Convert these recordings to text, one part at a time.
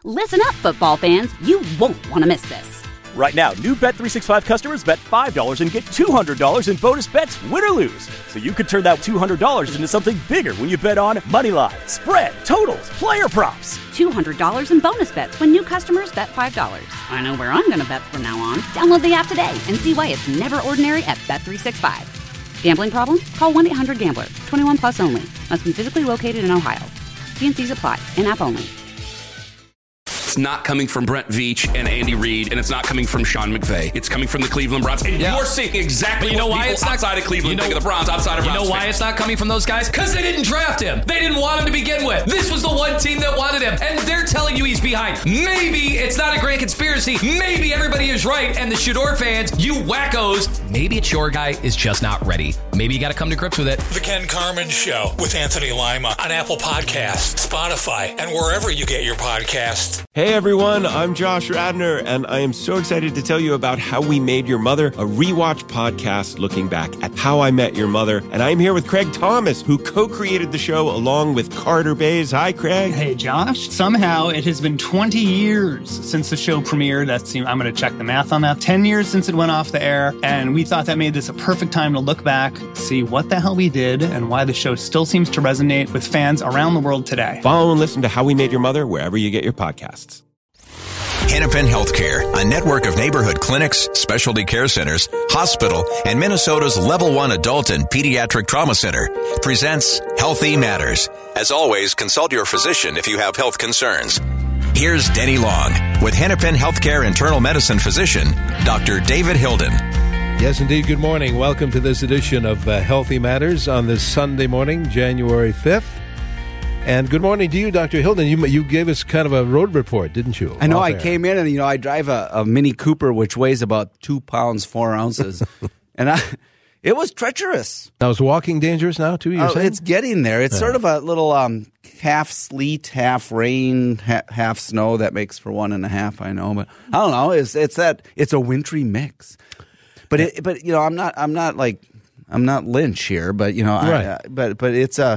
Listen up, football fans. You won't want to miss this. Right now, new Bet365 customers bet $5 and get $200 in bonus bets, win or lose. So you could turn that $200 into something bigger when you bet on money line, spread, totals, player props. $200 in bonus bets when new customers bet $5. I know where I'm going to bet from now on. Download the app today and see why it's never ordinary at Bet365. Gambling problem? Call 1-800-GAMBLER. 21 plus only. Must be physically located in Ohio. T&Cs apply. In-app only. It's not coming from Brent Veach and Andy Reid, and it's not coming from Sean McVay. It's coming from the Cleveland Browns. And you're seeing exactly what people outside of Cleveland think of the Browns, outside of Browns. You know why it's not coming from those guys? Because they didn't draft him. They didn't want him to begin with. This was the one team that wanted him, and they're telling you he's behind. Maybe it's not a grand conspiracy. Maybe everybody is right, and the Shador fans, you wackos, maybe it's your guy is just not ready. Maybe you got to come to grips with it. The Ken Carman Show with Anthony Lima on Apple Podcasts, Spotify, and wherever you get your podcasts. Hey everyone, I'm Josh Radner, and I am so excited to tell you about How We Made Your Mother, a rewatch podcast looking back at How I Met Your Mother. And I'm here with Craig Thomas, who co-created the show along with Carter Bays. Hi, Craig. Hey, Josh. Somehow it has been 20 years since the show premiered. I'm going to check the math on that. 10 years since it went off the air, and we thought that made this a perfect time to look back, see what the hell we did, and why the show still seems to resonate with fans around the world today. Follow and listen to How We Made Your Mother wherever you get your podcasts. Hennepin Healthcare, a network of neighborhood clinics, specialty care centers, hospital, and Minnesota's Level 1 Adult and Pediatric Trauma Center, presents Healthy Matters. As always, consult your physician if you have health concerns. Here's Denny Long with Hennepin Healthcare internal medicine physician, Dr. David Hilden. Yes, indeed. Good morning. Welcome to this edition of Healthy Matters on this Sunday morning, January 5th. And good morning to you, Dr. Hilden. You gave us kind of a road report, didn't you? I know. I came in and, I drive a Mini Cooper, which weighs about 2 pounds, 4 ounces. And it was treacherous. Now, is walking dangerous now, too, you're saying? It's getting there. It's sort of a little half sleet, half rain, half snow. That makes for 1.5, I know. But I don't know. It's a wintry mix. But I'm not Lynch here, but, right. But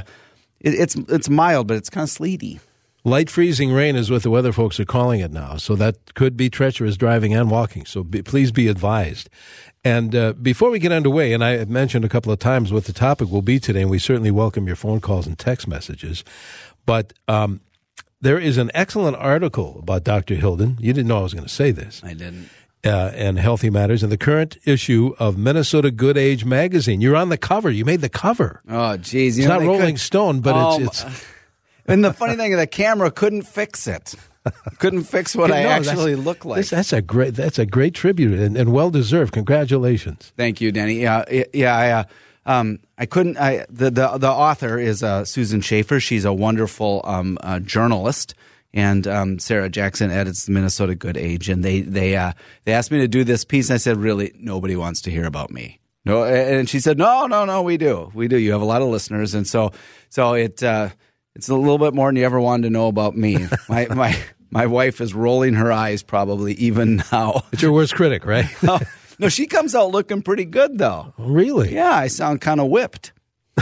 it's mild, but it's kind of sleety. Light freezing rain is what the weather folks are calling it now, so that could be treacherous driving and walking, so please be advised. And before we get underway, and I have mentioned a couple of times what the topic will be today, and we certainly welcome your phone calls and text messages, but there is an excellent article about Dr. Hilden. You didn't know I was going to say this. I didn't. And Healthy Matters in the current issue of Minnesota Good Age magazine. You're on the cover. You made the cover. Oh, geez. It's not Rolling Stone, but it's... And the funny thing is the camera couldn't fix it. Couldn't fix what I actually look like. That's a great tribute and well-deserved. Congratulations. Thank you, Danny. I couldn't... The author is Susan Schaefer. She's a wonderful journalist. And Sarah Jackson edits the Minnesota Good Age, and they asked me to do this piece, and I said, really, nobody wants to hear about me. No, and she said, no, we do. You have a lot of listeners, and so it's a little bit more than you ever wanted to know about me. My wife is rolling her eyes probably even now. It's your worst critic, right? No, she comes out looking pretty good though. Really? Yeah, I sound kind of whipped.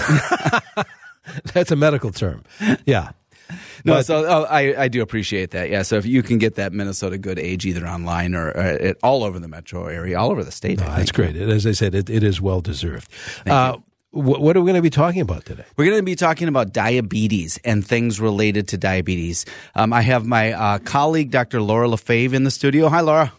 That's a medical term. Yeah. No, I do appreciate that. Yeah, so if you can get that Minnesota Good Age either online or all over the metro area, all over the state. That's great. As I said, it is well deserved. What are we going to be talking about today? We're going to be talking about diabetes and things related to diabetes. I have my colleague, Dr. Laura Lefebvre, in the studio. Hi, Laura.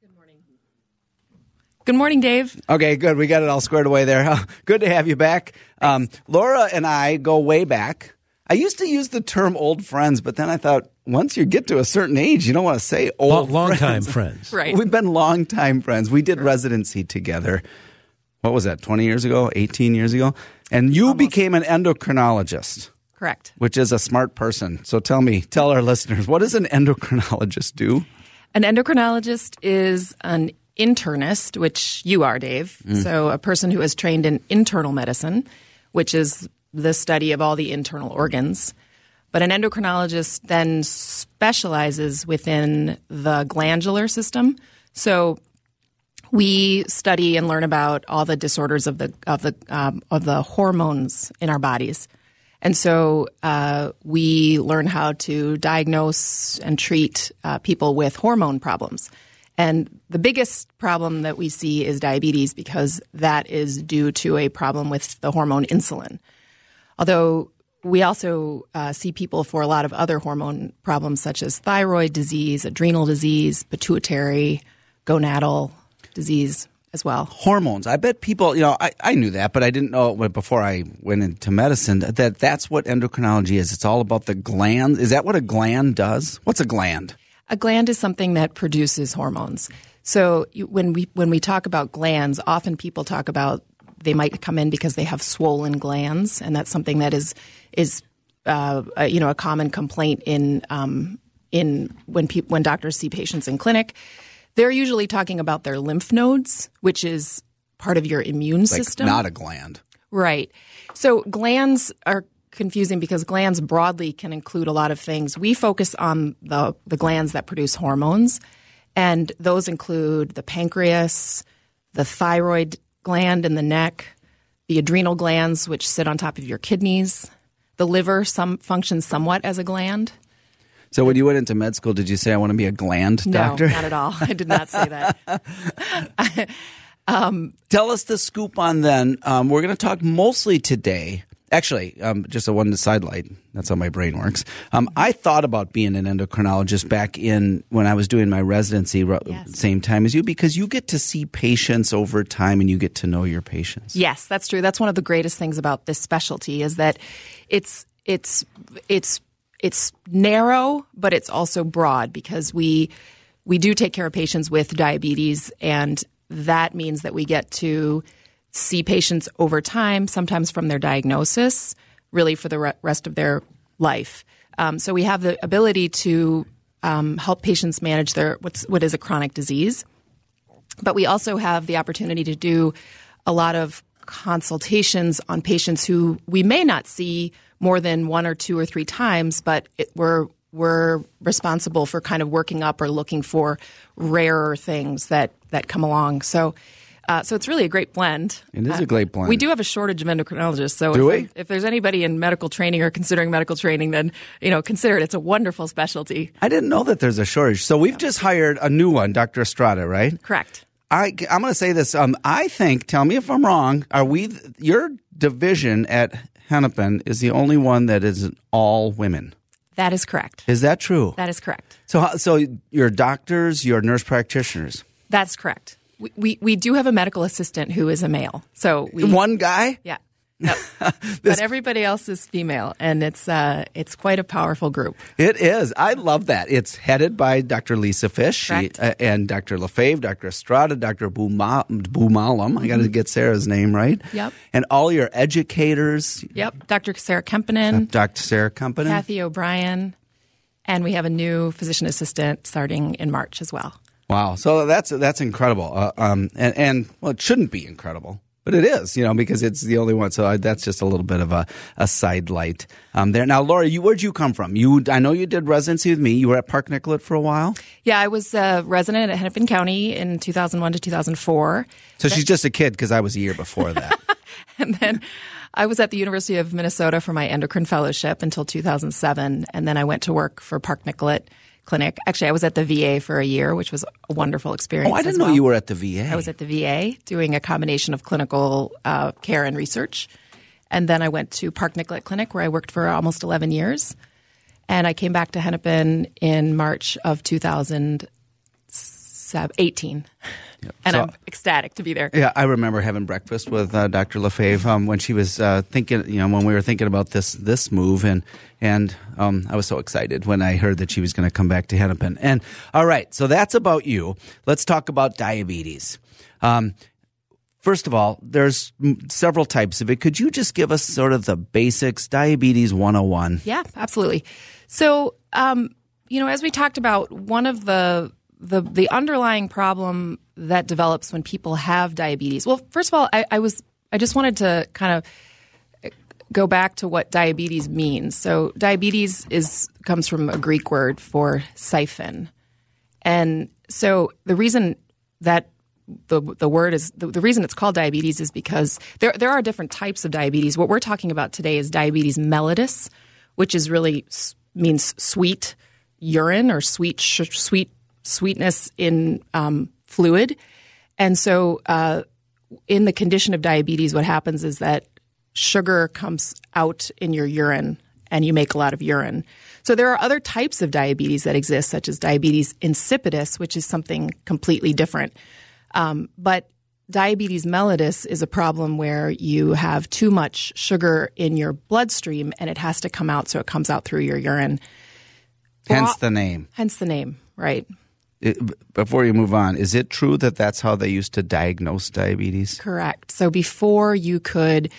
Good morning, Dave. Okay, good. We got it all squared away there. Good to have you back. Laura and I go way back. I used to use the term old friends, but then I thought once you get to a certain age, you don't want to say old long-time friends. Right. We've been long-time friends. We did residency together. What was that, 20 years ago, 18 years ago? And you became an endocrinologist. Correct. Which is a smart person. So tell our listeners, what does an endocrinologist do? An endocrinologist is an internist, which you are, Dave. So a person who is trained in internal medicine, which is the study of all the internal organs. But an endocrinologist then specializes within the glandular system. So we study and learn about all the disorders of the hormones in our bodies. And so we learn how to diagnose and treat people with hormone problems. And the biggest problem that we see is diabetes, because that is due to a problem with the hormone insulin. Although we also see people for a lot of other hormone problems such as thyroid disease, adrenal disease, pituitary, gonadal disease as well. Hormones. I bet people, I knew that, but I didn't know before I went into medicine that that's what endocrinology is. It's all about the glands. Is that what a gland does? What's a gland? A gland is something that produces hormones. So when we talk about glands, often people talk about they might come in because they have swollen glands, and that's something that is a common complaint in when doctors see patients in clinic. They're usually talking about their lymph nodes, which is part of your immune system. Not a gland. Right. So glands are confusing because glands broadly can include a lot of things. We focus on the glands that produce hormones, and those include the pancreas, the thyroid gland in the neck, the adrenal glands, which sit on top of your kidneys. The liver functions somewhat as a gland. So when you went into med school, did you say, I want to be a gland doctor? No, not at all. I did not say that. Tell us the scoop on then. We're going to talk mostly today. Actually, just a one sidelight. That's how my brain works. I thought about being an endocrinologist back when I was doing my residency, same time as you, because you get to see patients over time and you get to know your patients. Yes, that's true. That's one of the greatest things about this specialty is that it's narrow, but it's also broad, because we do take care of patients with diabetes, and that means that we get to see patients over time, sometimes from their diagnosis, really for the rest of their life. So we have the ability to help patients manage what is a chronic disease. But we also have the opportunity to do a lot of consultations on patients who we may not see more than 1 or 2 or 3 times, but we're responsible for kind of working up or looking for rarer things that come along. So it's really a great blend. It is a great blend. We do have a shortage of endocrinologists. So if there's anybody in medical training or considering medical training, then consider it. It's a wonderful specialty. I didn't know that there's a shortage. So we've just hired a new one, Dr. Estrada, right? Correct. I'm going to say this. I think, tell me if I'm wrong, your division at Hennepin is the only one that is all women. That is correct. Is that true? That is correct. So your doctors, your nurse practitioners? That's correct. We do have a medical assistant who is a male. So one guy? Yeah. No. But everybody else is female, and it's quite a powerful group. It is. I love that. It's headed by Dr. Lisa Fish and Dr. Lefebvre, Dr. Estrada, Dr. Boomalam. I got to get Sarah's name right. Yep. And all your educators. Yep. Dr. Sarah Kempinen. Dr. Sarah Kempinen. Kathy O'Brien. And we have a new physician assistant starting in March as well. Wow. So that's incredible. And it shouldn't be incredible. But it is, because it's the only one. So that's just a little bit of a side light there. Now, Laura, where'd you come from? I know you did residency with me. You were at Park Nicollet for a while? Yeah, I was a resident at Hennepin County in 2001 to 2004. So she's just a kid, because I was a year before that. And then I was at the University of Minnesota for my endocrine fellowship until 2007. And then I went to work for Park Nicollet Clinic. Actually, I was at the VA for a year, which was a wonderful experience. Oh, I didn't know you were at the VA. I was at the VA doing a combination of clinical care and research. And then I went to Park Nicollet Clinic, where I worked for almost 11 years. And I came back to Hennepin in March of 2018. Yep. And I'm ecstatic to be there. Yeah, I remember having breakfast with Dr. Lefebvre when she was thinking, when we were thinking about this move, and I was so excited when I heard that she was going to come back to Hennepin. And all right, so that's about you. Let's talk about diabetes. First of all, there's several types of it. Could you just give us sort of the basics, diabetes 101? Yeah, absolutely. So, as we talked about, one of the underlying problem that develops when people have diabetes. Well, first of all, I just wanted to kind of go back to what diabetes means. So diabetes comes from a Greek word for siphon. And so the reason that the word is the reason it's called diabetes is because there are different types of diabetes. What we're talking about today is diabetes mellitus, which is really means sweet urine or sweetness in fluid. And so in the condition of diabetes, what happens is that sugar comes out in your urine and you make a lot of urine. So there are other types of diabetes that exist, such as diabetes insipidus, which is something completely different. But diabetes mellitus is a problem where you have too much sugar in your bloodstream and it has to come out, so it comes out through your urine. Hence the name. Hence the name, right. Before you move on, is it true that that's how they used to diagnose diabetes? Correct. So before we could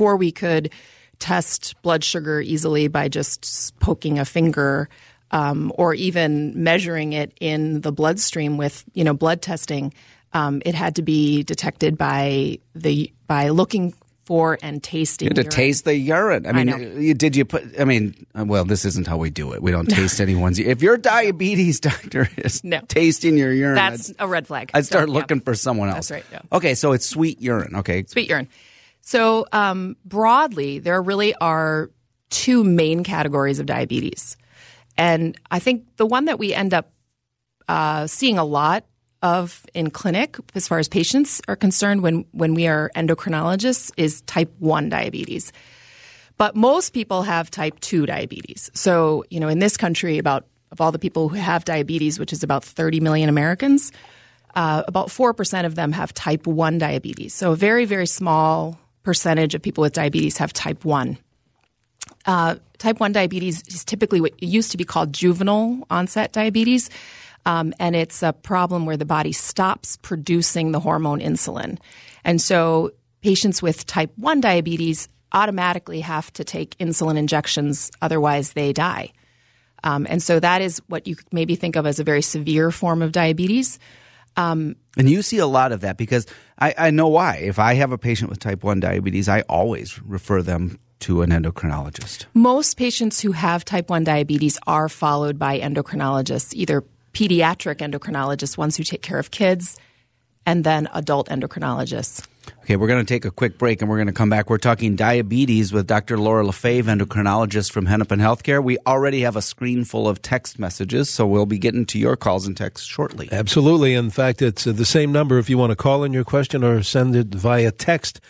test blood sugar easily by just poking a finger or even measuring it in the bloodstream with blood testing, it had to be detected by looking for and tasting. You had to urine. taste the urine. I mean, well, this isn't how we do it. We don't taste anyone's. If your diabetes doctor is tasting your urine, that's a red flag. I'd start looking for someone else. That's right. Yeah. Okay, so it's sweet urine. Okay. Sweet urine. So broadly, there really are two main categories of diabetes. And I think the one that we end up seeing a lot of in clinic as far as patients are concerned when we are endocrinologists is type 1 diabetes. But most people have type 2 diabetes. So, in this country, of all the people who have diabetes, which is about 30 million Americans, about 4% of them have type 1 diabetes. So a very, very small percentage of people with diabetes have type 1. Type 1 diabetes is typically what used to be called juvenile onset diabetes. And it's a problem where the body stops producing the hormone insulin. And so patients with type 1 diabetes automatically have to take insulin injections, otherwise they die. And so that is what you maybe think of as a very severe form of diabetes. And you see a lot of that because I know why. If I have a patient with type 1 diabetes, I always refer them to an endocrinologist. Most patients who have type 1 diabetes are followed by endocrinologists, either pediatric endocrinologists, ones who take care of kids, and then adult endocrinologists. Okay, we're going to take a quick break and we're going to come back. We're talking diabetes with Dr. Laura Lefebvre, endocrinologist from Hennepin Healthcare. We already have a screen full of text messages, so we'll be getting to your calls and texts shortly. Absolutely. In fact, it's the same number if you want to call in your question or send it via text.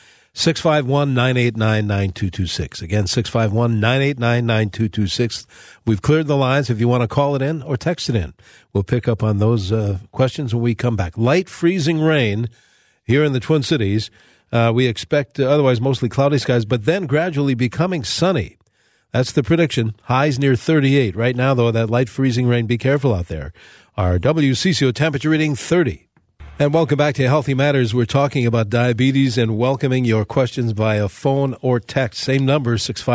651-989-9226. Again, 651-989-9226. We've cleared the lines if you want to call it in or text it in. We'll pick up on those questions when we come back. Light freezing rain here in the Twin Cities. We expect otherwise mostly cloudy skies, but then gradually becoming sunny. That's the prediction. Highs near 38. Right now, though, that light freezing rain, be careful out there. Our WCCO temperature reading 30. And welcome back to Healthy Matters. We're talking about diabetes and welcoming your questions via phone or text. Same number,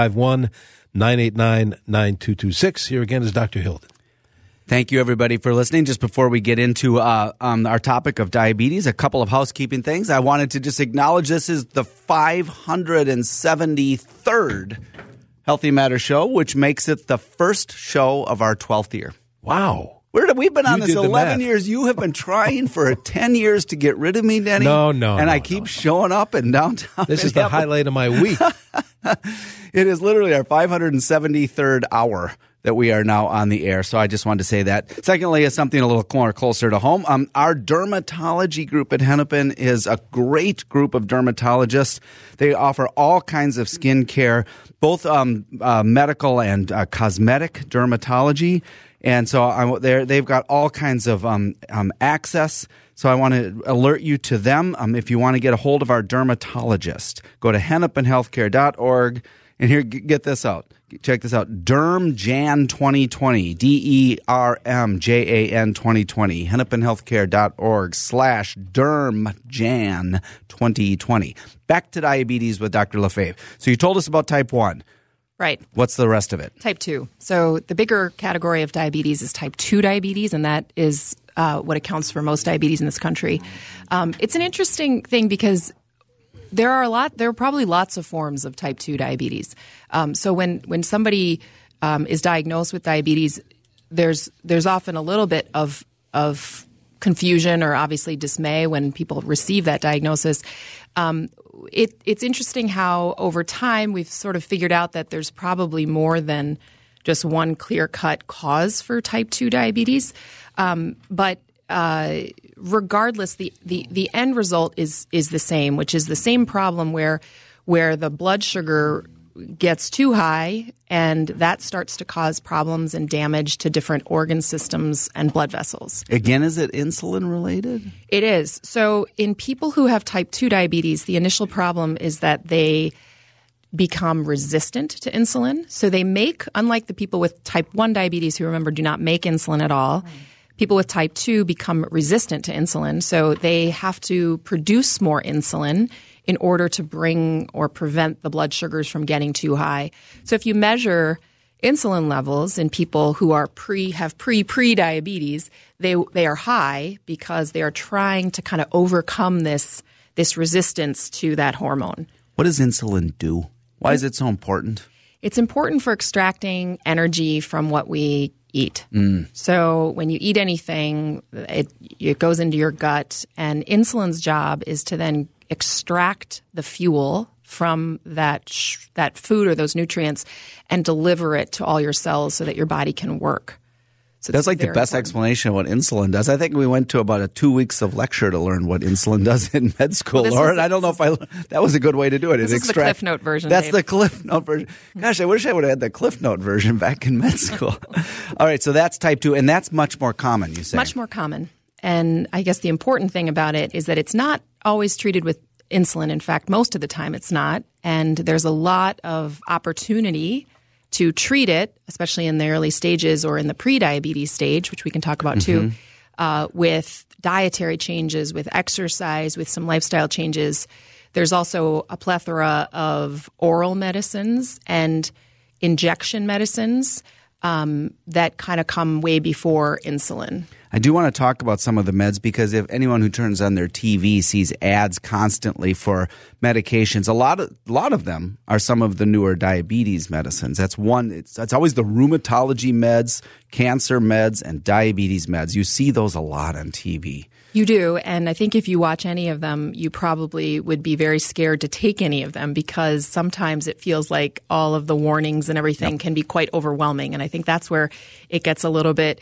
651-989-9226. Here again is Dr. Hilden. Thank you, everybody, for listening. Just before we get into our topic of diabetes, a couple of housekeeping things. I wanted to just acknowledge this is the 573rd Healthy Matters show, which makes it the first show of our 12th year. Wow. We've been on this 11 years. You have been trying for 10 years to get rid of me, Denny. No. And I keep showing up in downtown. This is the highlight of my week. It is literally our 573rd hour that we are now on the air. So I just wanted to say that. Secondly, is something a little more closer to home. Our dermatology group at Hennepin is a great group of dermatologists. They offer all kinds of skin care, both medical and cosmetic dermatology. And so they've got all kinds of access. So I want to alert you to them. If you want to get a hold of our dermatologist, go to hennepinhealthcare.org. And here, get this out. Check this out. DermJan 2020. DERMJAN 2020. hennepinhealthcare.org/DermJan 2020. Back to diabetes with Dr. Lefebvre. So you told us about type 1. Right. What's the rest of it? Type 2. So the bigger category of diabetes is type 2 diabetes, and that is what accounts for most diabetes in this country. It's an interesting thing because there are probably lots of forms of type 2 diabetes. So when somebody is diagnosed with diabetes, there's often a little bit of confusion or obviously dismay when people receive that diagnosis. It's interesting how over time we've sort of figured out that there's probably more than just one clear-cut cause for type 2 diabetes. But regardless, the end result is the same, which is the same problem where the blood sugar gets too high, and that starts to cause problems and damage to different organ systems and blood vessels. Again, is it insulin related? It is. So in people who have type 2 diabetes, the initial problem is that they become resistant to insulin. So they make, unlike the people with type 1 diabetes who, remember, do not make insulin at all, people with type 2 become resistant to insulin. So they have to produce more insulin in order to bring or prevent the blood sugars from getting too high. So if you measure insulin levels in people who are pre-diabetes, they are high because they are trying to kind of overcome this resistance to that hormone. What does insulin do? Why is it so important? It's important for extracting energy from what we eat. So when you eat anything, it goes into your gut, and insulin's job is to then extract the fuel from that food or those nutrients and deliver it to all your cells so that your body can work. So that's like the best explanation of what insulin does. I think we went to about 2 weeks of lecture to learn what insulin does in med school, Lauren. I don't know if that was a good way to do it. This is the Cliff Note version. That's Dave. the Cliff Note version. Gosh, I wish I would have had the Cliff Note version back in med school. All right, so that's type 2, and that's much more common, you say? Much more common. And I guess the important thing about it is that it's not always treated with insulin. In fact, most of the time it's not. And there's a lot of opportunity to treat it, especially in the early stages or in the pre-diabetes stage, which we can talk about too, with dietary changes, with exercise, with some lifestyle changes. There's also a plethora of oral medicines and injection medicines that kind of come way before insulin. I do want to talk about some of the meds because if anyone who turns on their TV sees ads constantly for medications, a lot of them are some of the newer diabetes medicines. That's one. It's always the rheumatology meds, cancer meds, and diabetes meds. You see those a lot on TV. You do, and I think if you watch any of them, you probably would be very scared to take any of them because sometimes it feels like all of the warnings and everything can be quite overwhelming. And I think that's where it gets a little bit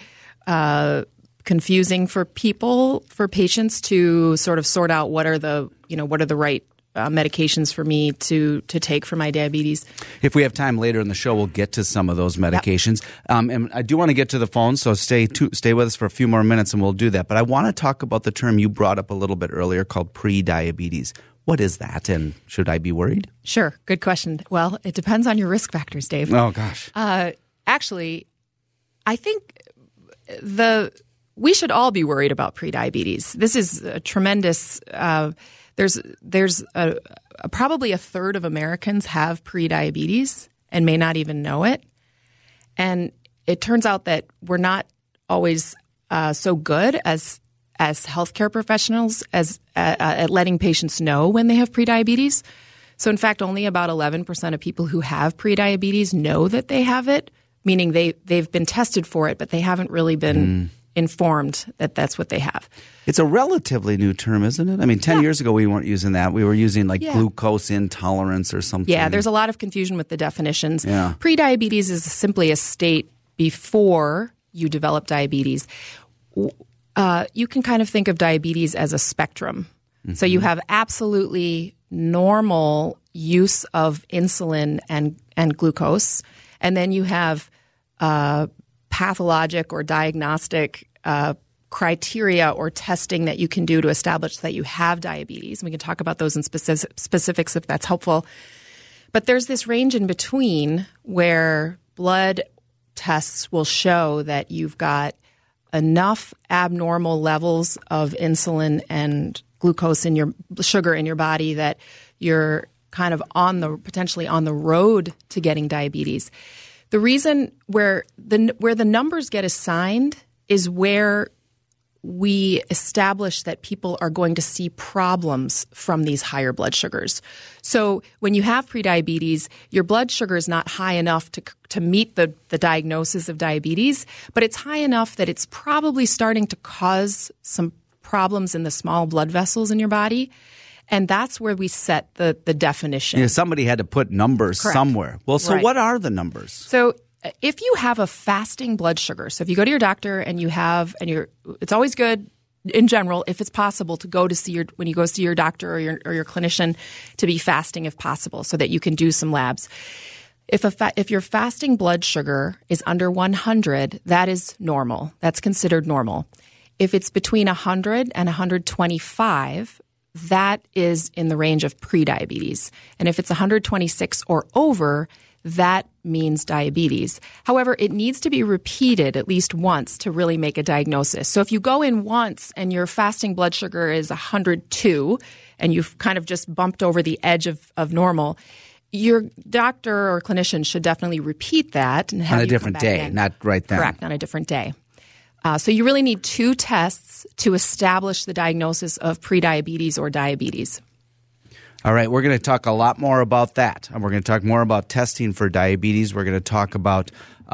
confusing for patients to sort of sort out what are the right medications for me to take for my diabetes. If we have time later in the show, we'll get to some of those medications. And I do want to get to the phone, so stay with us for a few more minutes and we'll do that. But I want to talk about the term you brought up a little bit earlier called pre-diabetes. What is that, and should I be worried? Sure. Good question. Well, it depends on your risk factors, Dave. Oh, gosh. Actually, I think we should all be worried about prediabetes. This is a tremendous. There's probably a third of Americans have prediabetes and may not even know it, and it turns out that we're not always so good as healthcare professionals at letting patients know when they have prediabetes. So, in fact, only about 11% of people who have prediabetes know that they have it, meaning they've been tested for it, but they haven't really been informed that that's what they have. It's a relatively new term, isn't it? I mean, 10 years ago we weren't using that. We were using glucose intolerance or something. Yeah, there's a lot of confusion with the definitions. Yeah. Prediabetes is simply a state before you develop diabetes. You can kind of think of diabetes as a spectrum. Mm-hmm. So you have absolutely normal use of insulin and glucose, and then you have pathologic or diagnostic criteria or testing that you can do to establish that you have diabetes. And we can talk about those in specifics if that's helpful. But there's this range in between where blood tests will show that you've got enough abnormal levels of insulin and glucose in your sugar in your body that you're kind of potentially on the road to getting diabetes. The reason where the numbers get assigned is where we establish that people are going to see problems from these higher blood sugars. So when you have prediabetes, your blood sugar is not high enough to meet the diagnosis of diabetes, but it's high enough that it's probably starting to cause some problems in the small blood vessels in your body. And that's where we set the definition. Yeah, somebody had to put numbers somewhere. Well, so what are the numbers? So if you have a fasting blood sugar, so if you go to your doctor and it's always good in general, if it's possible, to go to see when you go see your doctor or your clinician, to be fasting if possible, so that you can do some labs. If your fasting blood sugar is under 100, that is normal. That's considered normal. If it's between 100 and 125, that is in the range of prediabetes. And if it's 126 or over, that means diabetes. However, it needs to be repeated at least once to really make a diagnosis. So if you go in once and your fasting blood sugar is 102 and you've kind of just bumped over the edge of normal, your doctor or clinician should definitely repeat that and have on a different day, not right then. Correct, on a different day. So you really need 2 tests to establish the diagnosis of prediabetes or diabetes. All right, we're going to talk a lot more about that. And we're going to talk more about testing for diabetes. We're going to talk about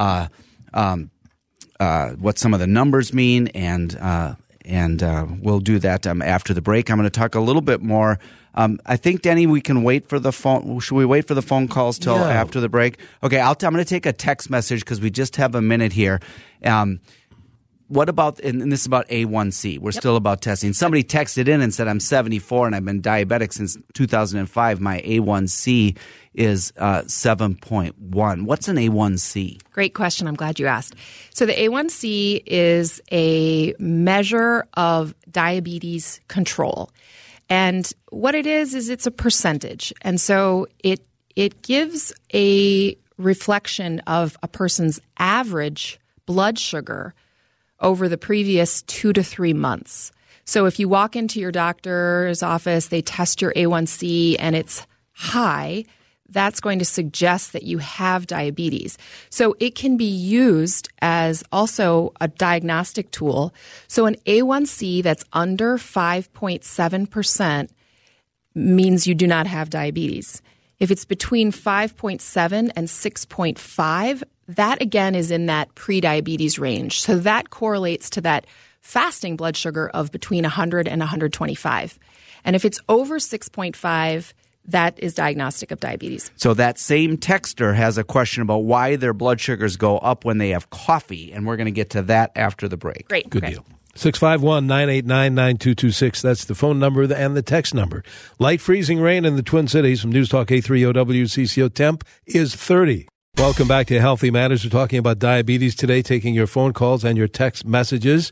what some of the numbers mean, and we'll do that after the break. I'm going to talk a little bit more. I think, Denny, we can wait for the phone. Should we wait for the phone calls till after the break? Okay, I'm going to take a text message because we just have a minute here. What about, and this is about A1C. We're still about testing. Somebody texted in and said, I'm 74 and I've been diabetic since 2005. My A1C is 7.1. What's an A1C? Great question. I'm glad you asked. So the A1C is a measure of diabetes control. And what it is it's a percentage. And so it gives a reflection of a person's average blood sugar over the previous 2 to 3 months. So if you walk into your doctor's office, they test your A1C and it's high, that's going to suggest that you have diabetes. So it can be used as also a diagnostic tool. So an A1C that's under 5.7% means you do not have diabetes. If it's between 5.7 and 6.5, that again is in that prediabetes range. So that correlates to that fasting blood sugar of between 100 and 125. And if it's over 6.5, that is diagnostic of diabetes. So that same texter has a question about why their blood sugars go up when they have coffee, and we're going to get to that after the break. Great. Good deal. 651-989-9226. That's the phone number and the text number. Light freezing rain in the Twin Cities from News Talk A3OW. CCO temp is 30. Welcome back to Healthy Matters. We're talking about diabetes today, taking your phone calls and your text messages.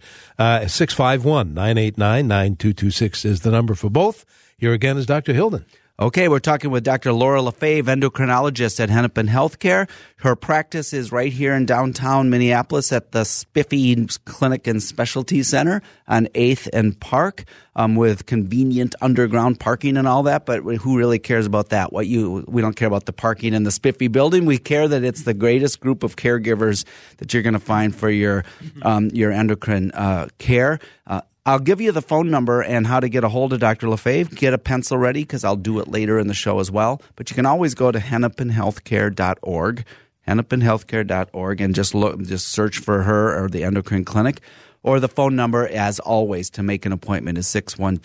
651-989-9226 is the number for both. Here again is Dr. Hilden. Okay, we're talking with Dr. Laura Lefebvre, endocrinologist at Hennepin Healthcare. Her practice is right here in downtown Minneapolis at the Spiffy Clinic and Specialty Center on 8th and Park, with convenient underground parking and all that. But who really cares about that? We don't care about the parking in the Spiffy building. We care that it's the greatest group of caregivers that you're going to find for your endocrine care. I'll give you the phone number and how to get a hold of Dr. Lefebvre. Get a pencil ready because I'll do it later in the show as well. But you can always go to hennepinhealthcare.org, hennepinhealthcare.org, and just search for her or the endocrine clinic. Or the phone number, as always, to make an appointment is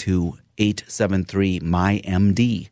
612-873-MyMD,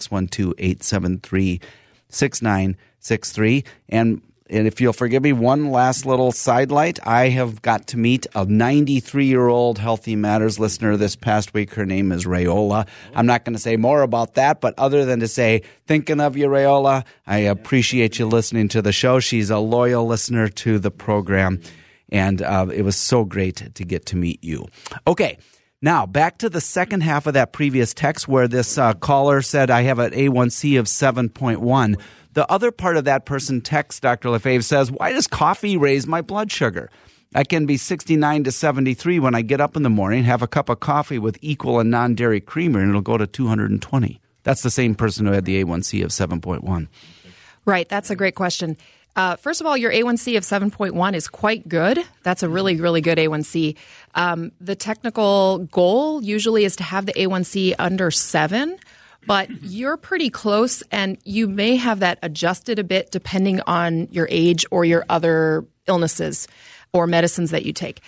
612-873-6963. And if you'll forgive me, one last little sidelight. I have got to meet a 93-year-old Healthy Matters listener this past week. Her name is Rayola. I'm not going to say more about that, but other than to say, thinking of you, Rayola, I appreciate you listening to the show. She's a loyal listener to the program, and it was so great to get to meet you. Okay. Now, back to the second half of that previous text where this caller said, I have an A1C of 7.1. The other part of that person text, Dr. Lefebvre, says, why does coffee raise my blood sugar? I can be 69 to 73 when I get up in the morning, have a cup of coffee with equal and non-dairy creamer, and it'll go to 220. That's the same person who had the A1C of 7.1. Right. That's a great question. First of all, your A1C of 7.1 is quite good. That's a really, really good A1C. The technical goal usually is to have the A1C under 7, but you're pretty close, and you may have that adjusted a bit depending on your age or your other illnesses or medicines that you take.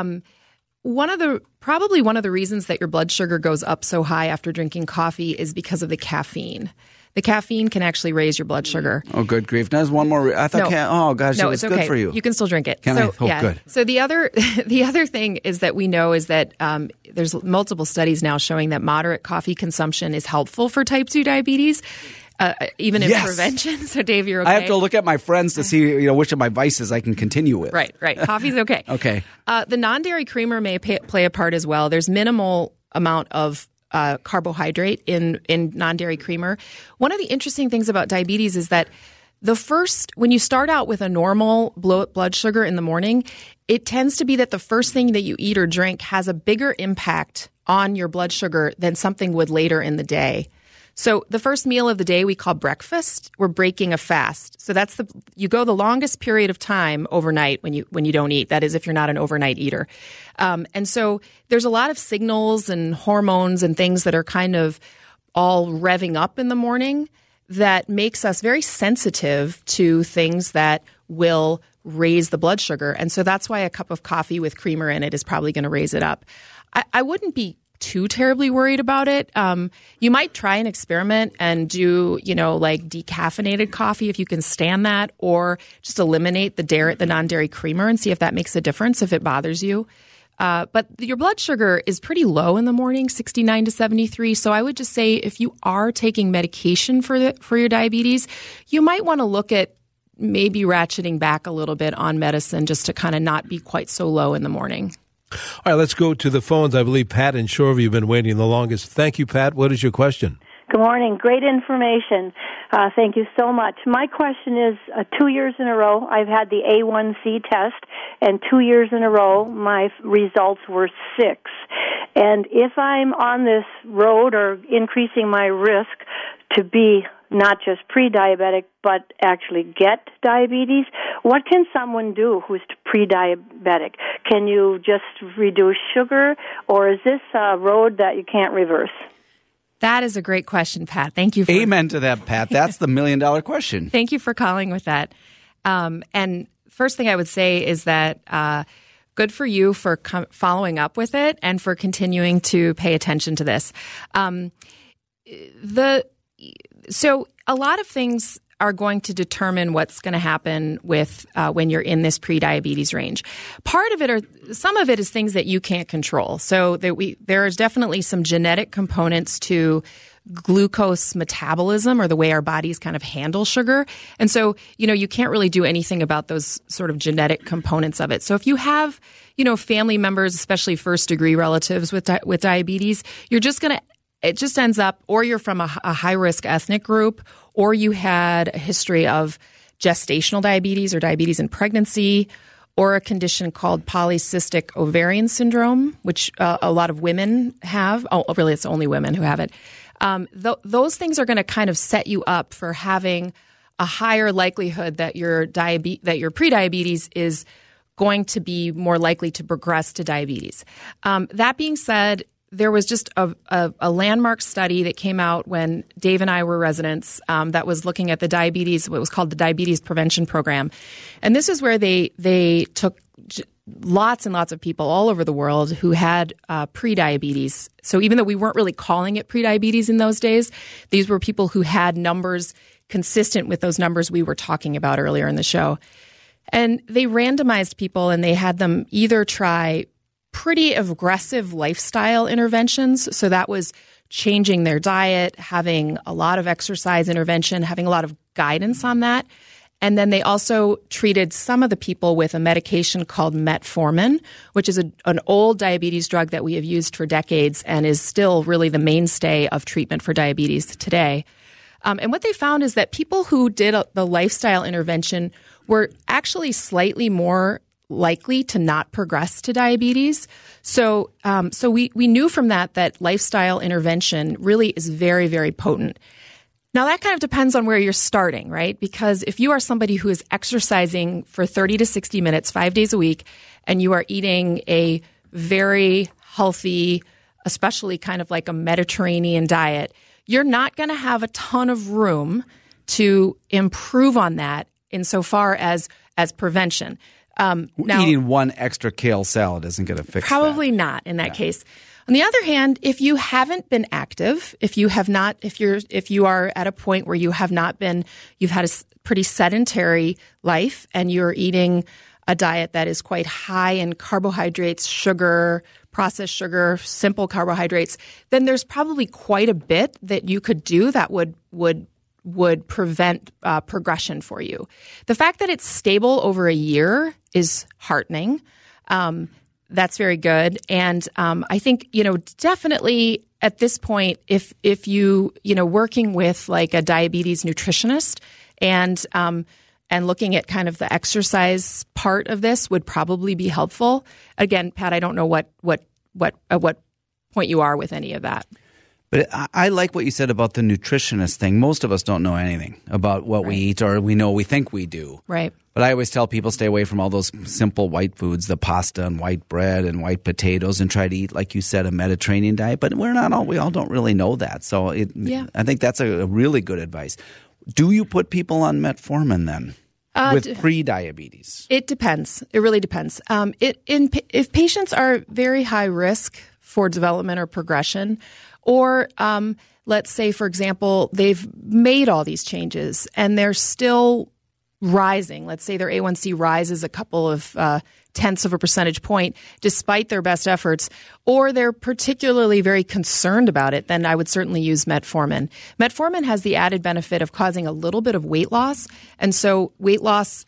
One of the reasons that your blood sugar goes up so high after drinking coffee is because of the caffeine. The caffeine can actually raise your blood sugar. Oh, good grief! There's one more. I thought, oh gosh, no, it's okay. good for you. You can still drink it. Can I? Oh, yeah. Good. So the other thing is that we know is that there's multiple studies now showing that moderate coffee consumption is helpful for type 2 diabetes. Even in prevention. So, Dave, you're okay. I have to look at my friends to see, which of my vices I can continue with. Right. Coffee's okay. Okay. The non-dairy creamer may play a part as well. There's minimal amount of carbohydrate in non-dairy creamer. One of the interesting things about diabetes is that when you start out with a normal blood sugar in the morning, it tends to be that the first thing that you eat or drink has a bigger impact on your blood sugar than something would later in the day. So the first meal of the day we call breakfast. We're breaking a fast. So you go the longest period of time overnight when you don't eat. That is, if you're not an overnight eater. And so there's a lot of signals and hormones and things that are kind of all revving up in the morning that makes us very sensitive to things that will raise the blood sugar. And so that's why a cup of coffee with creamer in it is probably going to raise it up. I wouldn't be too terribly worried about it. You might try an experiment and do, like decaffeinated coffee if you can stand that, or just eliminate the non-dairy creamer and see if that makes a difference if it bothers you. But your blood sugar is pretty low in the morning, 69 to 73. So I would just say if you are taking medication for your diabetes, you might want to look at maybe ratcheting back a little bit on medicine just to kind of not be quite so low in the morning. All right, let's go to the phones. I believe Pat in Shoreview have been waiting the longest. Thank you, Pat. What is your question? Good morning. Great information. Thank you so much. My question is, 2 years in a row, I've had the A1C test, and 2 years in a row, my results were 6. And if I'm on this road or increasing my risk to be not just pre-diabetic, but actually get diabetes, what can someone do who's pre-diabetic? Can you just reduce sugar, or is this a road that you can't reverse? That is a great question, Pat. Thank you. Amen to that, Pat. That's the $1 million question. Thank you for calling with that. And first thing I would say is that good for you for following up with it and for continuing to pay attention to this. So a lot of things are going to determine what's going to happen with when you're in this pre-diabetes range. Some of it is things that you can't control. So there is definitely some genetic components to glucose metabolism, or the way our bodies kind of handle sugar. And so, you can't really do anything about those sort of genetic components of it. So if you have, family members, especially first-degree relatives with diabetes, it just ends up, or you're from a high-risk ethnic group, or you had a history of gestational diabetes or diabetes in pregnancy, or a condition called polycystic ovarian syndrome, which a lot of women have. Oh, really, it's only women who have it. Those things are going to kind of set you up for having a higher likelihood that your prediabetes is going to be more likely to progress to diabetes. That being said, there was just a landmark study that came out when Dave and I were residents that was looking at the diabetes, what was called the Diabetes Prevention Program. And this is where they took lots and lots of people all over the world who had prediabetes. So even though we weren't really calling it prediabetes in those days, these were people who had numbers consistent with those numbers we were talking about earlier in the show. And they randomized people, and they had them either try pretty aggressive lifestyle interventions. So that was changing their diet, having a lot of exercise intervention, having a lot of guidance on that. And then they also treated some of the people with a medication called metformin, which is an old diabetes drug that we have used for decades and is still really the mainstay of treatment for diabetes today. And what they found is that people who did the lifestyle intervention were actually slightly more likely to not progress to diabetes. So we knew from that lifestyle intervention really is very, very potent. Now, that kind of depends on where you're starting, right? Because if you are somebody who is exercising for 30 to 60 minutes, 5 days a week, and you are eating a very healthy, especially kind of like a Mediterranean diet, you're not going to have a ton of room to improve on that insofar as prevention. Now, eating one extra kale salad isn't going to fix probably that. Not in that case. On the other hand, if you haven't been active, if you are at a point where you've had a pretty sedentary life and you're eating a diet that is quite high in carbohydrates, sugar, processed sugar, simple carbohydrates, then there's probably quite a bit that you could do that would prevent progression for you. The fact that it's stable over a year is heartening. That's very good. And I think, definitely at this point, if you working with like a diabetes nutritionist and looking at kind of the exercise part of this would probably be helpful. Again, Pat, I don't know what at what point you are with any of that. But I like what you said about the nutritionist thing. Most of us don't know anything about what we eat, or we think we do. Right. But I always tell people stay away from all those simple white foods, the pasta and white bread and white potatoes, and try to eat, like you said, a Mediterranean diet. But we all don't really know that. So I think that's a really good advice. Do you put people on metformin then with pre-diabetes? It depends. It really depends. If patients are very high risk for development or progression, or let's say, for example, they've made all these changes and they're still rising. Let's say their A1C rises a couple of tenths of a percentage point despite their best efforts, or they're particularly very concerned about it, then I would certainly use metformin. Metformin has the added benefit of causing a little bit of weight loss, and so weight loss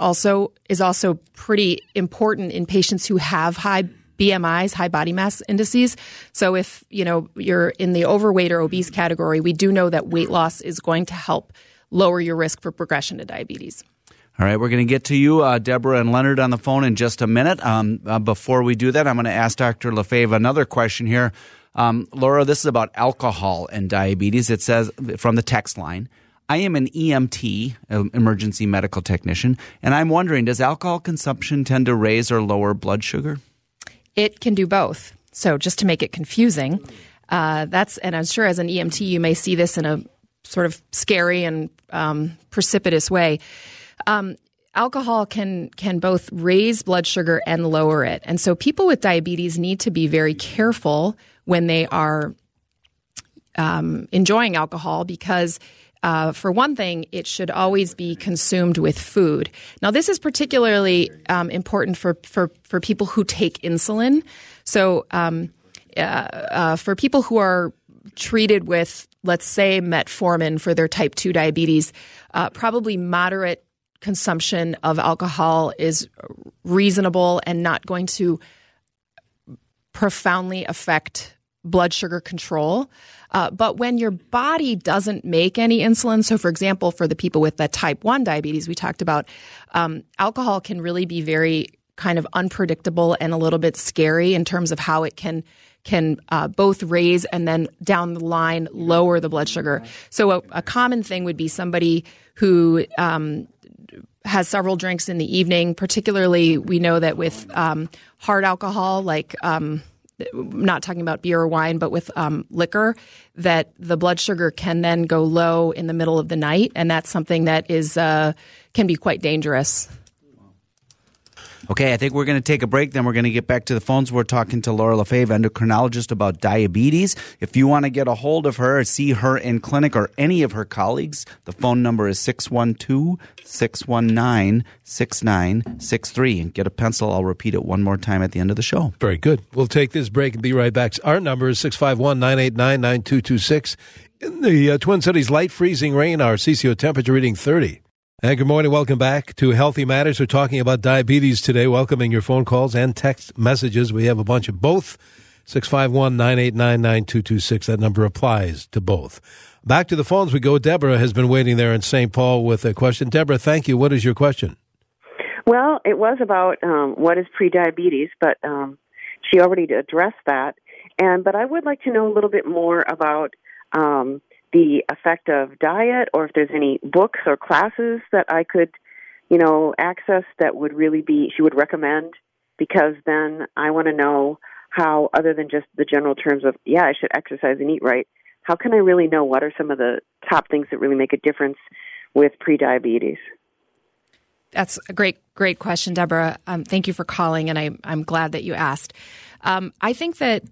is also pretty important in patients who have high BMIs, high body mass indices. So if you're in the overweight or obese category, we do know that weight loss is going to help lower your risk for progression to diabetes. All right, we're going to get to you, Deborah and Leonard, on the phone in just a minute. Before we do that, I'm going to ask Dr. Lefebvre another question here. Laura, this is about alcohol and diabetes. It says from the text line, I am an EMT, emergency medical technician, and I'm wondering, does alcohol consumption tend to raise or lower blood sugar? It can do both. So just to make it confusing, and I'm sure as an EMT you may see this in a sort of scary and precipitous way. Alcohol can both raise blood sugar and lower it. And so people with diabetes need to be very careful when they are enjoying alcohol because for one thing, it should always be consumed with food. Now, this is particularly important for people who take insulin. So for people who are treated with, let's say, metformin for their type 2 diabetes, probably moderate consumption of alcohol is reasonable and not going to profoundly affect blood sugar control. But when your body doesn't make any insulin, so for example, for the people with that type 1 diabetes we talked about, alcohol can really be very kind of unpredictable and a little bit scary in terms of how it can both raise and then down the line lower the blood sugar. So a common thing would be somebody who has several drinks in the evening. Particularly, we know that with hard alcohol, like not talking about beer or wine, but with liquor, that the blood sugar can then go low in the middle of the night, and that's something that is can be quite dangerous. Okay, I think we're going to take a break, then we're going to get back to the phones. We're talking to Laura Lefebvre, endocrinologist, about diabetes. If you want to get a hold of her or see her in clinic or any of her colleagues, the phone number is 612-619-6963. And get a pencil. I'll repeat it one more time at the end of the show. Very good. We'll take this break and be right back. Our number is 651-989-9226. In the Twin Cities, light freezing rain, our CCO temperature reading 30. And good morning. Welcome back to Healthy Matters. We're talking about diabetes today, welcoming your phone calls and text messages. We have a bunch of both. 651-989-9226. That number applies to both. Back to the phones we go. Deborah has been waiting there in St. Paul with a question. Deborah, thank you. What is your question? Well, it was about what is prediabetes, but she already addressed that. But I would like to know a little bit more about the effect of diet, or if there's any books or classes that I could, access that would really she would recommend, because then I want to know how, other than just the general terms of, I should exercise and eat right, how can I really know what are some of the top things that really make a difference with prediabetes? That's a great question, Deborah. Thank you for calling, and I'm glad that you asked. I think that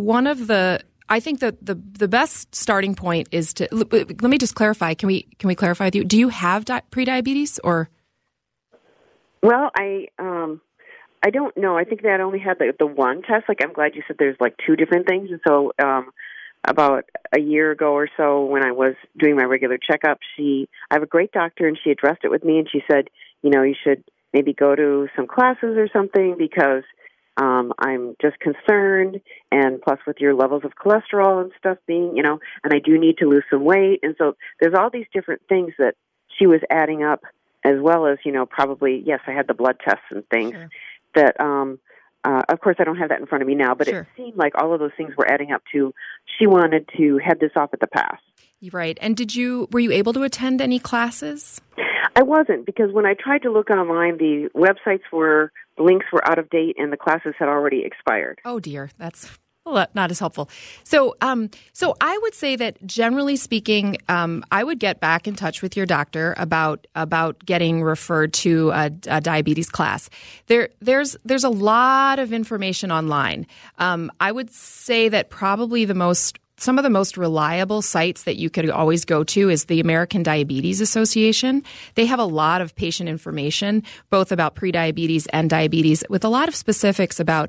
the best starting point is to let me just clarify. Can we clarify with you? Do you have prediabetes or? Well, I don't know. I think that I only had the one test. I'm glad you said there's two different things. And so about a year ago or so, when I was doing my regular checkup, I have a great doctor, and she addressed it with me, and she said, you should maybe go to some classes or something, because I'm just concerned, and plus with your levels of cholesterol and stuff being, and I do need to lose some weight. And so there's all these different things that she was adding up, as well as, probably, yes, I had the blood tests and things. Sure. That, of course, I don't have that in front of me now, but It seemed like all of those things were adding up to she wanted to head this off at the pass. Right. And were you able to attend any classes? I wasn't, because when I tried to look online, the links were out of date, and the classes had already expired. Oh dear, that's not as helpful. So I would say that generally speaking, I would get back in touch with your doctor about getting referred to a diabetes class. There's a lot of information online. I would say that probably some of the most reliable sites that you could always go to is the American Diabetes Association. They have a lot of patient information, both about prediabetes and diabetes, with a lot of specifics about,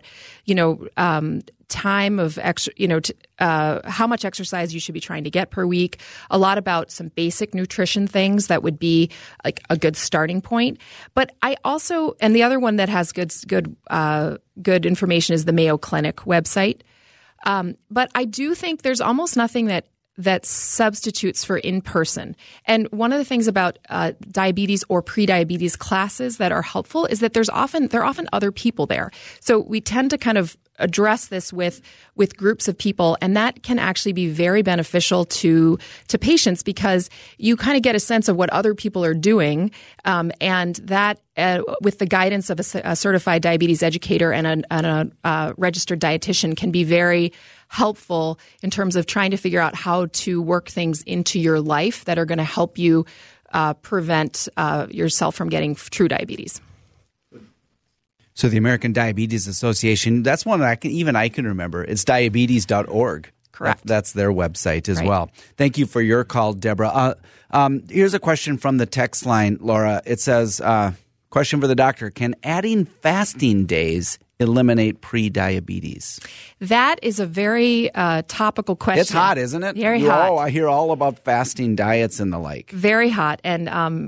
time of how much exercise you should be trying to get per week. A lot about some basic nutrition things that would be like a good starting point. But I also, and the other one that has good information is the Mayo Clinic website. But I do think there's almost nothing that substitutes for in-person. And one of the things about diabetes or prediabetes classes that are helpful is that there are often other people there. So we tend to kind of address this with groups of people, and that can actually be very beneficial to patients, because you kind of get a sense of what other people are doing, and that with the guidance of a certified diabetes educator and a registered dietitian can be very helpful in terms of trying to figure out how to work things into your life that are going to help you prevent yourself from getting true diabetes. So the American Diabetes Association, that's one that I can remember. It's diabetes.org. Correct. That's their website as well. Thank you for your call, Deborah. Here's a question from the text line, Laura. It says, question for the doctor, can adding fasting days eliminate pre-diabetes? That is a very topical question. It's hot, isn't it? Very hot. Oh, I hear all about fasting diets and the like. Very hot, and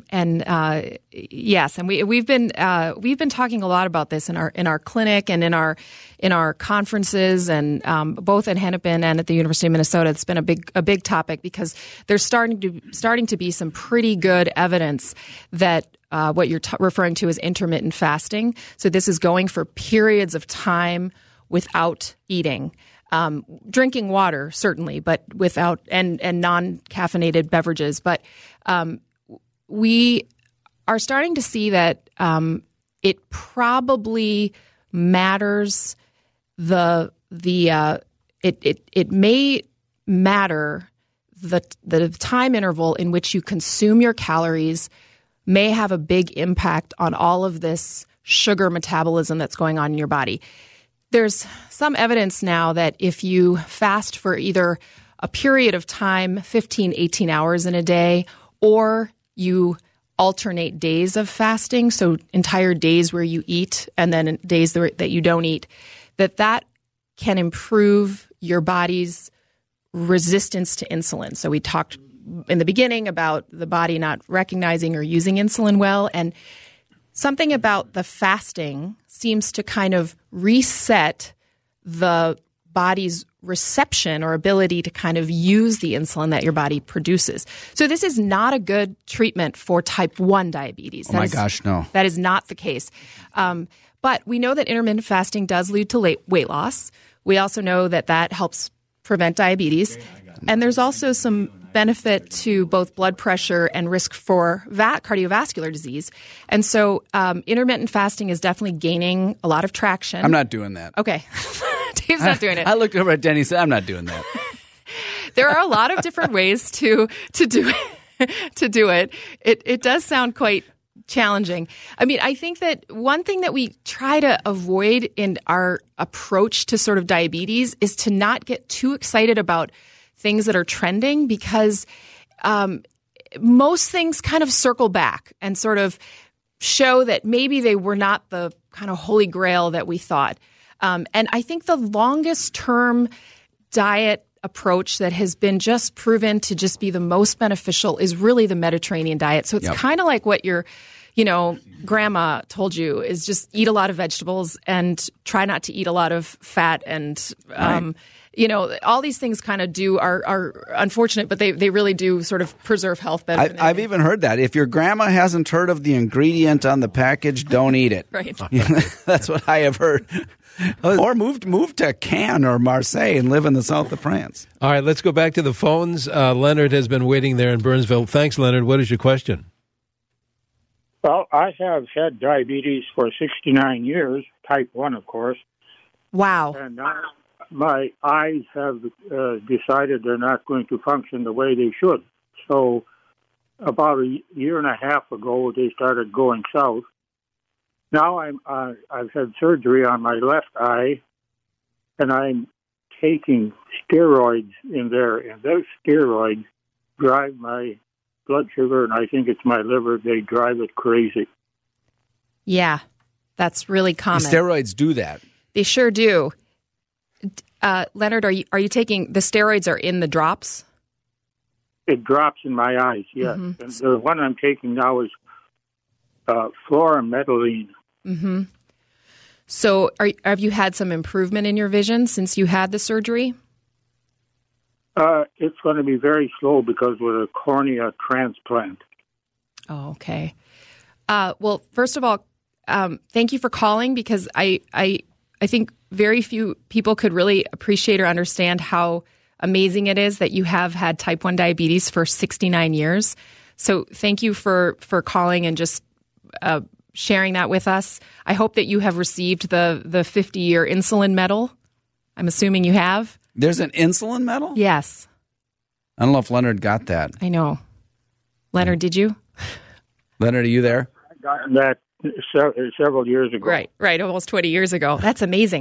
yes, and we've been talking a lot about this in our clinic and in our conferences, and both at Hennepin and at the University of Minnesota. It's been a big topic, because there's starting to be some pretty good evidence that what you're referring to as intermittent fasting. So this is going for periods of time without eating, drinking water certainly, but without and non-caffeinated beverages. But we are starting to see that it probably matters. It may matter the time interval in which you consume your calories may have a big impact on all of this sugar metabolism that's going on in your body. There's some evidence now that if you fast for either a period of time, 15, 18 hours in a day, or you alternate days of fasting, so entire days where you eat and then days that you don't eat, that can improve your body's resistance to insulin. So we talked in the beginning about the body not recognizing or using insulin well, and something about the fasting seems to kind of reset the body's reception or ability to kind of use the insulin that your body produces. So this is not a good treatment for type 1 diabetes. Gosh, no. That is not the case. But we know that intermittent fasting does lead to weight loss. We also know that helps prevent diabetes. And there's also some benefit to both blood pressure and risk for cardiovascular disease. And so intermittent fasting is definitely gaining a lot of traction. I'm not doing that. Okay. Dave's not doing it. I looked over at Denny and said, I'm not doing that. There are a lot of different ways to do it. It does sound quite challenging. I mean, I think that one thing that we try to avoid in our approach to sort of diabetes is to not get too excited about things that are trending, because most things kind of circle back and sort of show that maybe they were not the kind of holy grail that we thought. And I think the longest term diet approach that has been just proven to just be the most beneficial is really the Mediterranean diet. So it's kind of like what your grandma told you, is just eat a lot of vegetables and try not to eat a lot of fat. And, all these things kind of are unfortunate, but they really do sort of preserve health better. I've even heard that. If your grandma hasn't heard of the ingredient on the package, don't eat it. Right. That's what I have heard. Or move to Cannes or Marseille and live in the south of France. All right, let's go back to the phones. Leonard has been waiting there in Burnsville. Thanks, Leonard. What is your question? Well, I have had diabetes for 69 years, type 1, of course. Wow. And now my eyes have decided they're not going to function the way they should. So about a year and a half ago, they started going south. Now I've had surgery on my left eye, and I'm taking steroids in there, and those steroids drive my blood sugar, and I think it's my liver. They drive it crazy. Yeah, that's really common. The steroids do that. They sure do. Leonard, are you taking the steroids? Are in the drops? It drops in my eyes. Yes, and the one I'm taking now is fluorometylene. Mm-hmm. So have you had some improvement in your vision since you had the surgery? It's going to be very slow because with a cornea transplant. Oh, okay. Well, first of all, thank you for calling, because I think very few people could really appreciate or understand how amazing it is that you have had type 1 diabetes for 69 years. So thank you for calling and just sharing that with us. I hope that you have received the 50-year insulin medal. I'm assuming you have. There's an insulin medal? Yes. I don't know if Leonard got that. I know. Leonard, did you? Leonard, are you there? I got that several years ago. Right, almost 20 years ago. That's amazing.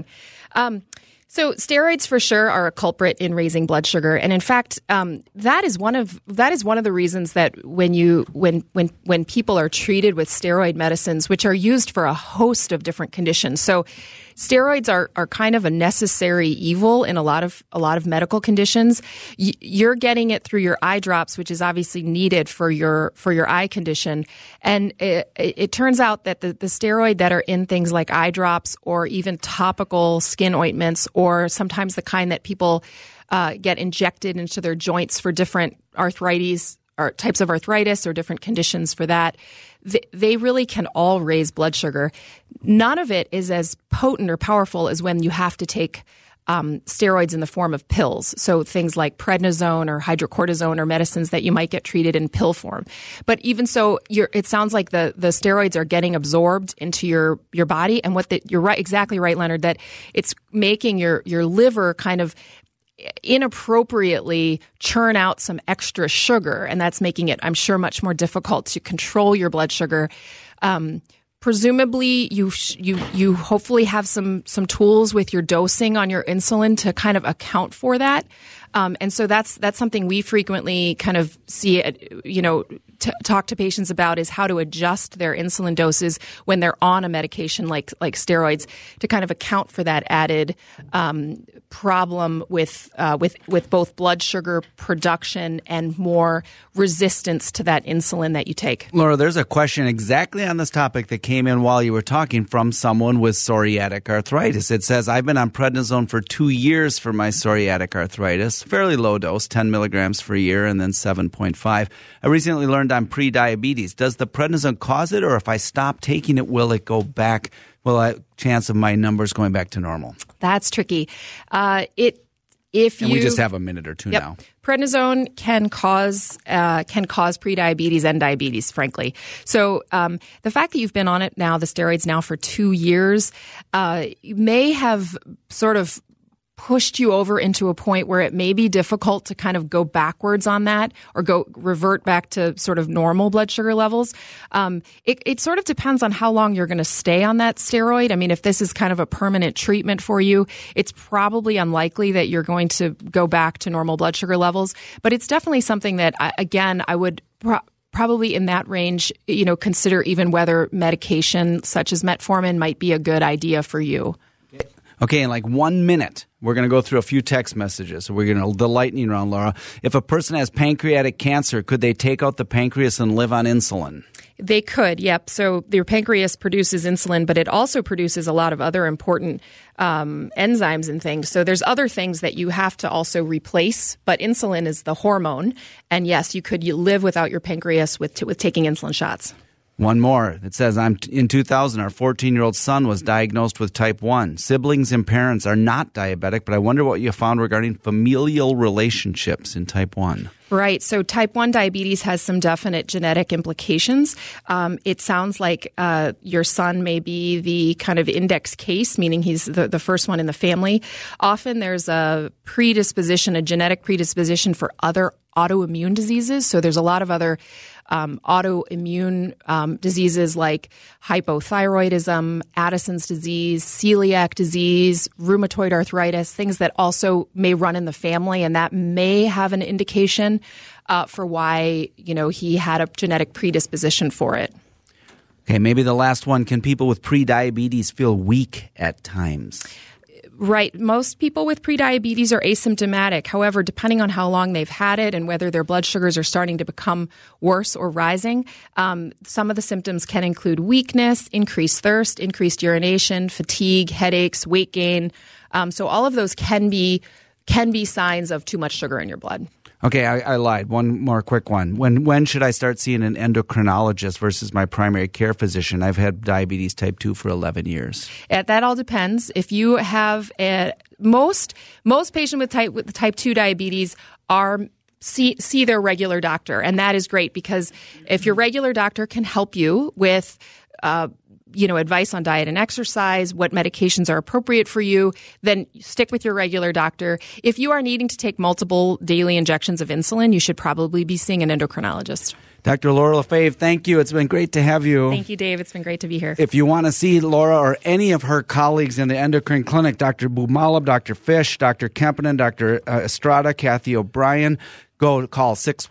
So steroids for sure are a culprit in raising blood sugar, and in fact, that is one of the reasons that when people are treated with steroid medicines, which are used for a host of different conditions. So steroids are kind of a necessary evil in a lot of medical conditions. You're getting it through your eye drops, which is obviously needed for your eye condition. And it turns out that the steroid that are in things like eye drops or even topical skin ointments, or sometimes the kind that people get injected into their joints for different arthritis or types of arthritis or different conditions for that, they really can all raise blood sugar. None of it is as potent or powerful as when you have to take steroids in the form of pills. So things like prednisone or hydrocortisone or medicines that you might get treated in pill form. But even so, it sounds like the steroids are getting absorbed into your body. And you're right, exactly right, Leonard, that it's making your liver kind of inappropriately churn out some extra sugar, and that's making it, I'm sure, much more difficult to control your blood sugar. Presumably, you hopefully have some tools with your dosing on your insulin to kind of account for that, and so that's something we frequently kind of see, talk to patients about, is how to adjust their insulin doses when they're on a medication like steroids to kind of account for that added problem with both blood sugar production and more resistance to that insulin that you take. Laura, there's a question exactly on this topic that came in while you were talking from someone with psoriatic arthritis. It says, I've been on prednisone for 2 years for my psoriatic arthritis, fairly low dose, 10 milligrams for a year and then 7.5. I recently learned I'm pre-diabetes. Does the prednisone cause it, or if I stop taking it, will it go back? Will a chance of my numbers going back to normal? That's tricky. And we just have a minute or two now. Prednisone can cause prediabetes and diabetes, frankly. So the fact that you've been on it now, the steroids now for 2 years, may have sort of pushed you over into a point where it may be difficult to kind of go backwards on that or revert back to sort of normal blood sugar levels. It sort of depends on how long you're going to stay on that steroid. I mean, if this is kind of a permanent treatment for you, it's probably unlikely that you're going to go back to normal blood sugar levels. But it's definitely something that, I would probably in that range, consider even whether medication such as metformin might be a good idea for you. Okay, in like 1 minute, we're going to go through a few text messages. So we're going to the lightning round, Laura. If a person has pancreatic cancer, could they take out the pancreas and live on insulin? They could, yep. So your pancreas produces insulin, but it also produces a lot of other important enzymes and things. So there's other things that you have to also replace, but insulin is the hormone. And yes, you live without your pancreas with taking insulin shots. One more. It says, in 2000, our 14-year-old son was diagnosed with type 1. Siblings and parents are not diabetic, but I wonder what you found regarding familial relationships in type 1. Right. So type 1 diabetes has some definite genetic implications. It sounds like your son may be the kind of index case, meaning he's the first one in the family. Often there's a genetic predisposition for other autoimmune diseases. So there's a lot of other autoimmune diseases like hypothyroidism, Addison's disease, celiac disease, rheumatoid arthritis, things that also may run in the family, and that may have an indication for why he had a genetic predisposition for it. Okay, maybe the last one. Can people with prediabetes feel weak at times? Right. Most people with prediabetes are asymptomatic. However, depending on how long they've had it and whether their blood sugars are starting to become worse or rising, some of the symptoms can include weakness, increased thirst, increased urination, fatigue, headaches, weight gain. So all of those can be signs of too much sugar in your blood. Okay, I lied. One more quick one. When should I start seeing an endocrinologist versus my primary care physician? I've had diabetes type 2 for 11 years. That all depends. If you have most patients with type 2 diabetes see their regular doctor, and that is great because if your regular doctor can help you with advice on diet and exercise, what medications are appropriate for you, then stick with your regular doctor. If you are needing to take multiple daily injections of insulin, you should probably be seeing an endocrinologist. Dr. Laura Lefebvre, thank you. It's been great to have you. Thank you, Dave. It's been great to be here. If you want to see Laura or any of her colleagues in the endocrine clinic, Dr. Bumalab, Dr. Fish, Dr. Kempinen, Dr. Estrada, Kathy O'Brien, go call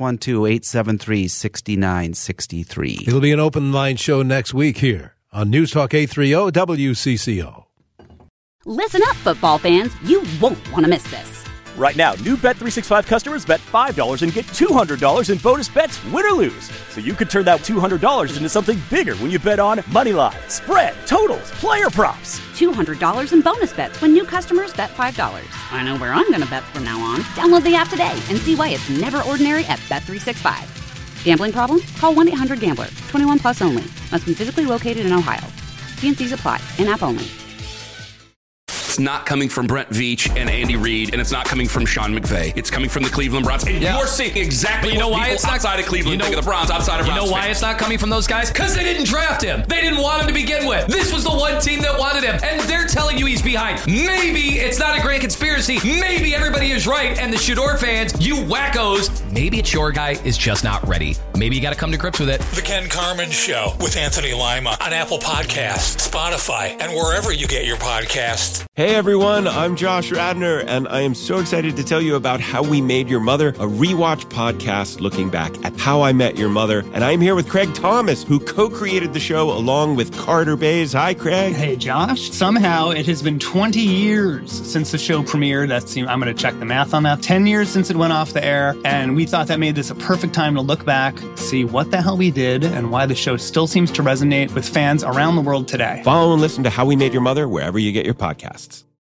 612-873-6963. It'll be an open line show next week here on News Talk 830 WCCO. Listen up, football fans. You won't want to miss this. Right now, new Bet365 customers bet $5 and get $200 in bonus bets, win or lose. So you could turn that $200 into something bigger when you bet on money line, spread, totals, player props. $200 in bonus bets when new customers bet $5. I know where I'm going to bet from now on. Download the app today and see why it's never ordinary at Bet365. Gambling problem? Call 1-800-GAMBLER. 21 plus only. Must be physically located in Ohio. T&Cs apply. In-app only. It's not coming from Brent Veach and Andy Reid, and it's not coming from Sean McVay. It's coming from the Cleveland Browns. And you're seeing exactly what people outside of Cleveland think of the Browns, outside of Browns You know why fans. it's not coming from those guys? Because they didn't draft him. They didn't want him to begin with. This was the one team that wanted him, and they're telling you he's behind. Maybe it's not a grand conspiracy. Maybe everybody is right, and the Shador fans, you wackos, maybe it's your guy is just not ready. Maybe you got to come to grips with it. The Ken Carman Show with Anthony Lima on Apple Podcasts, Spotify, and wherever you get your podcasts. Hey everyone, I'm Josh Radnor, and I am so excited to tell you about How We Made Your Mother, a rewatch podcast looking back at How I Met Your Mother. And I'm here with Craig Thomas, who co-created the show along with Carter Bays. Hi, Craig. Hey, Josh. Somehow it has been 20 years since the show premiered. I'm going to check the math on that. 10 years since it went off the air, and we thought that made this a perfect time to look back, see what the hell we did, and why the show still seems to resonate with fans around the world today. Follow and listen to How We Made Your Mother wherever you get your podcasts.